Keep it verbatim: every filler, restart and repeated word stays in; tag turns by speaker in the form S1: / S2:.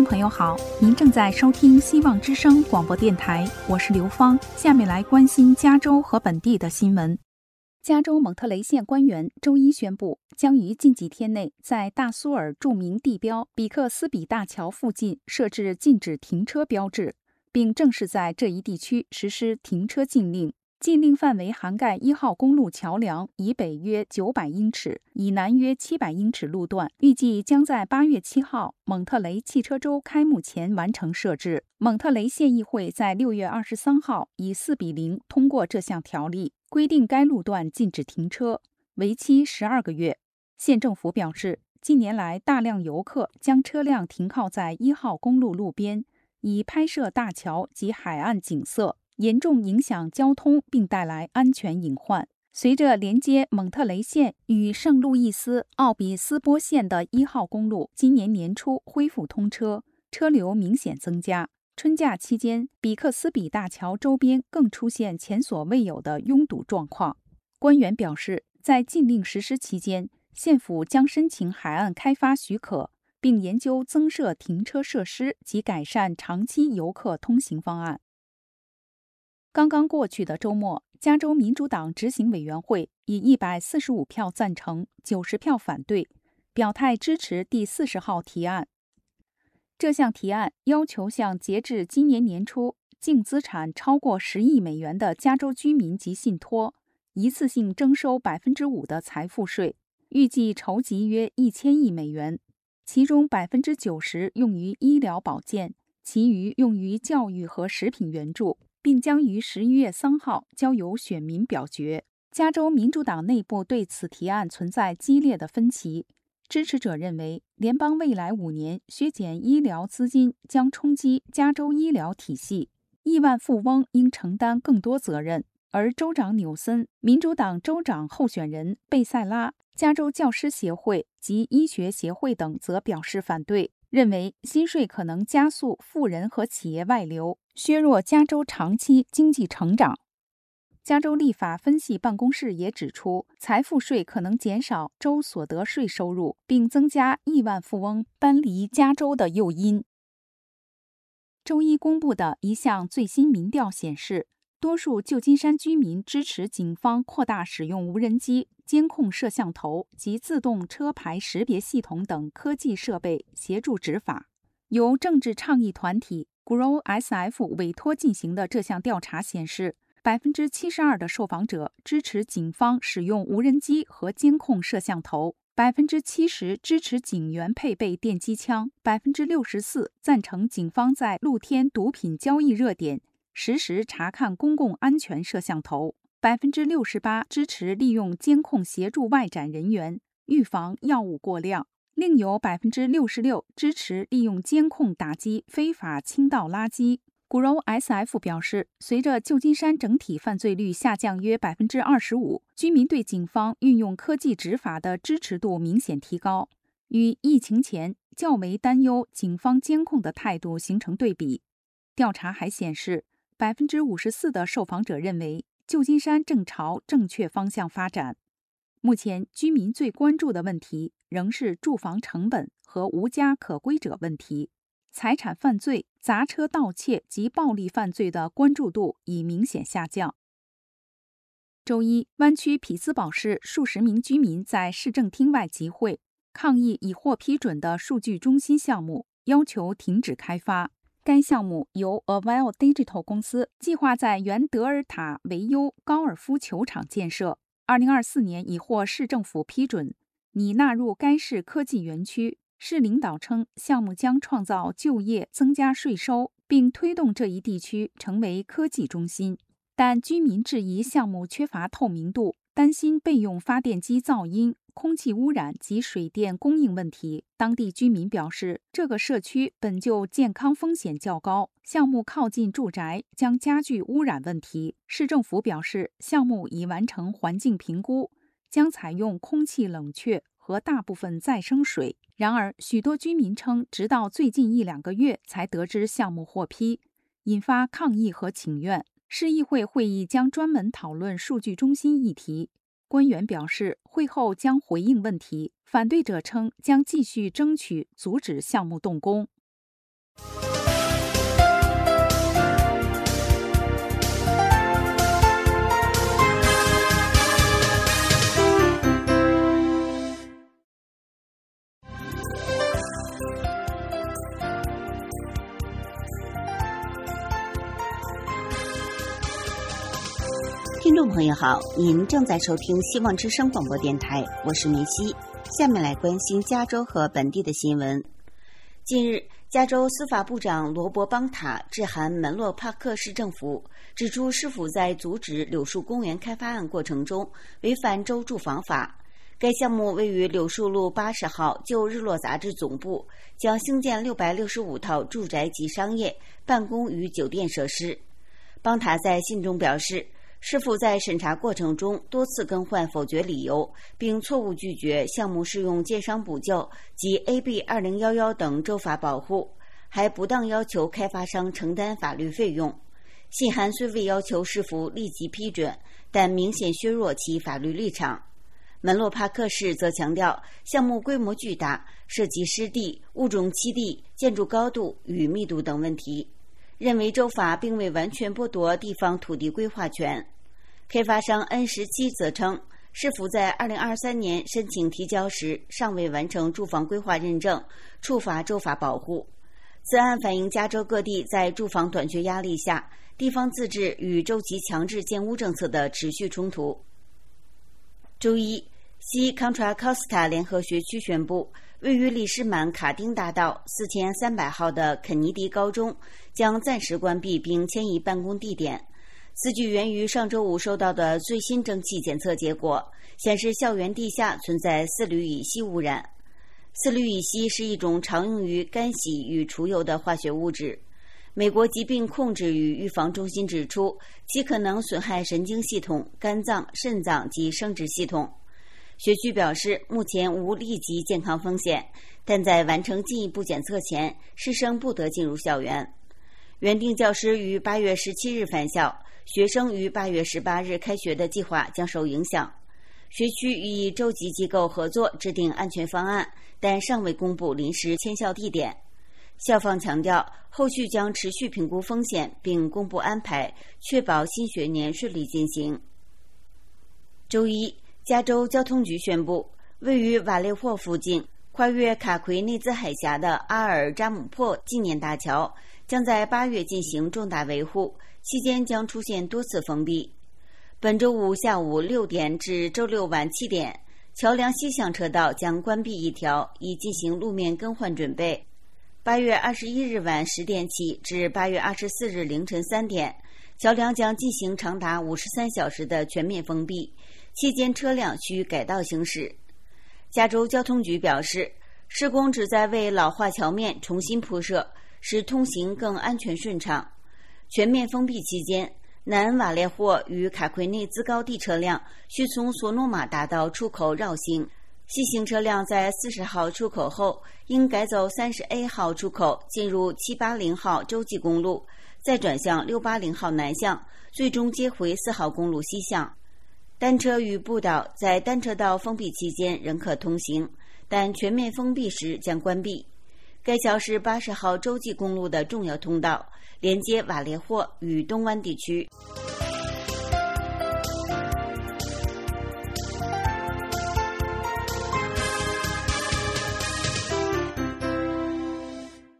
S1: 朋友好，您正在收听希望之声广播电台，我是刘芳。下面来关心加州和本地的新闻。加州蒙特雷县官员周一宣布，将于近几天内在大苏尔著名地标比克斯比大桥附近设置禁止停车标志，并正式在这一地区实施停车禁令。禁令范围涵盖一号公路桥梁以北约九百英尺、以南约七百英尺路段，预计将在八月七号蒙特雷汽车周开幕前完成设置。蒙特雷县议会在六月二十三号以四比零通过这项条例，规定该路段禁止停车，为期十二个月。县政府表示，近年来大量游客将车辆停靠在一号公路路边，以拍摄大桥及海岸景色，严重影响交通并带来安全隐患。随着连接蒙特雷县与圣路易斯奥比斯波县的一号公路今年年初恢复通车，车流明显增加。春假期间，比克斯比大桥周边更出现前所未有的拥堵状况。官员表示，在禁令实施期间，县府将申请海岸开发许可，并研究增设停车设施及改善长期游客通行方案。刚刚过去的周末，加州民主党执行委员会以一百四十五票赞成、九十票反对，表态支持第四十号提案。这项提案要求向截至今年年初净资产超过十亿美元的加州居民及信托，一次性征收百分之五的财富税，预计筹集约一千亿美元，其中百分之九十用于医疗保健，其余用于教育和食品援助，并将于十一月三号交由选民表决。加州民主党内部对此提案存在激烈的分歧。支持者认为，联邦未来五年削减医疗资金将冲击加州医疗体系，亿万富翁应承担更多责任。而州长纽森、民主党州长候选人贝塞拉、加州教师协会及医学协会等则表示反对，认为新税可能加速富人和企业外流，削弱加州长期经济成长。加州立法分析办公室也指出，财富税可能减少州所得税收入，并增加亿万富翁搬离加州的诱因。周一公布的一项最新民调显示，多数旧金山居民支持警方扩大使用无人机、监控摄像头及自动车牌识别系统等科技设备协助执法。由政治倡议团体 Grow S F 委托进行的这项调查显示，百分之七十二的受访者支持警方使用无人机和监控摄像头，百分之七十支持警员配备电击枪，百分之六十四赞成警方在露天毒品交易热点实时查看公共安全摄像头，百分之六十八支持利用监控协助外展人员预防药物过量，另有百分之六十六支持利用监控打击非法倾倒垃圾。Grow S F 表示，随着旧金山整体犯罪率下降约百分之二十五，居民对警方运用科技执法的支持度明显提高，与疫情前较为担忧警方监控的态度形成对比。调查还显示，百分之五十四的受访者认为旧金山正朝正确方向发展。目前，居民最关注的问题仍是住房成本和无家可归者问题。财产犯罪、砸车盗窃及暴力犯罪的关注度已明显下降。周一，湾区匹兹堡市数十名居民在市政厅外集会，抗议已获批准的数据中心项目，要求停止开发。该项目由 Avaya Digital 公司计划在原德尔塔维优高尔夫球场建设，二零二四年已获市政府批准，拟纳入该市科技园区。市领导称，项目将创造就业、增加税收，并推动这一地区成为科技中心。但居民质疑项目缺乏透明度，担心备用发电机噪音、空气污染及水电供应问题。当地居民表示，这个社区本就健康风险较高，项目靠近住宅将加剧污染问题。市政府表示，项目已完成环境评估，将采用空气冷却和大部分再生水。然而，许多居民称，直到最近一两个月才得知项目获批，引发抗议和请愿。市议会会议将专门讨论数据中心议题。官员表示，会后将回应问题。反对者称将继续争取阻止项目动工。
S2: 听众朋友好，您正在收听希望之声广播电台，我是梅西。下面来关心加州和本地的新闻。近日，加州司法部长罗伯·邦塔致函门洛帕克市政府，指出市府在阻止柳树公园开发案过程中违反州住房法。该项目位于柳树路八十号旧日落杂志总部，将兴建六百六十五套住宅及商业、办公与酒店设施。邦塔在信中表示，市府在审查过程中多次更换否决理由，并错误拒绝项目适用建商补救及 A B 二零一一等州法保护，还不当要求开发商承担法律费用。信函虽未要求市府立即批准，但明显削弱其法律立场。门洛帕克市则强调，项目规模巨大，涉及湿地、物种栖地、建筑高度与密度等问题，认为州法并未完全剥夺地方土地规划权。开发商 N 十七 则称，市府在二零二三年申请提交时尚未完成住房规划认证，触发州法保护。此案反映加州各地在住房短缺压力下，地方自治与州级强制建屋政策的持续冲突。周一，西 Contra Costa 联合学区宣布，位于里士满卡丁大道四千三百号的肯尼迪高中将暂时关闭并迁移办公地点。此举源于上周五收到的最新蒸汽检测结果，显示校园地下存在四氯乙烯污染。四氯乙烯是一种常用于干洗与除油的化学物质。美国疾病控制与预防中心指出，其可能损害神经系统、肝脏、肾脏及生殖系统。学区表示，目前无立即健康风险，但在完成进一步检测前，师生不得进入校园。原定教师于八月十七日返校，学生于八月十八日开学的计划将受影响。学区与州级机构合作制定安全方案，但尚未公布临时迁校地点。校方强调，后续将持续评估风险并公布安排，确保新学年顺利进行。周一，加州交通局宣布，位于瓦列霍附近跨越卡奎内兹海峡的阿尔扎姆珀纪念大桥将在八月进行重大维护，期间将出现多次封闭。本周五下午六点至周六晚七点，桥梁西向车道将关闭一条，以进行路面更换准备。八月二十一日晚十点起至八月二十四日凌晨三点，桥梁将进行长达五十三小时的全面封闭，期间车辆需改道行驶。加州交通局表示，施工旨在为老化桥面重新铺设，使通行更安全顺畅。全面封闭期间，南瓦列霍与卡奎内兹高地车辆需从索诺马大道出口绕行，西行车辆在四十号出口后应改走 三十 A 号出口进入七八零号洲际公路，再转向六八零号南向，最终接回四号公路西向。单车与步道在单车道封闭期间仍可通行，但全面封闭时将关闭。该桥是八十号洲际公路的重要通道，连接瓦列霍与东湾地区。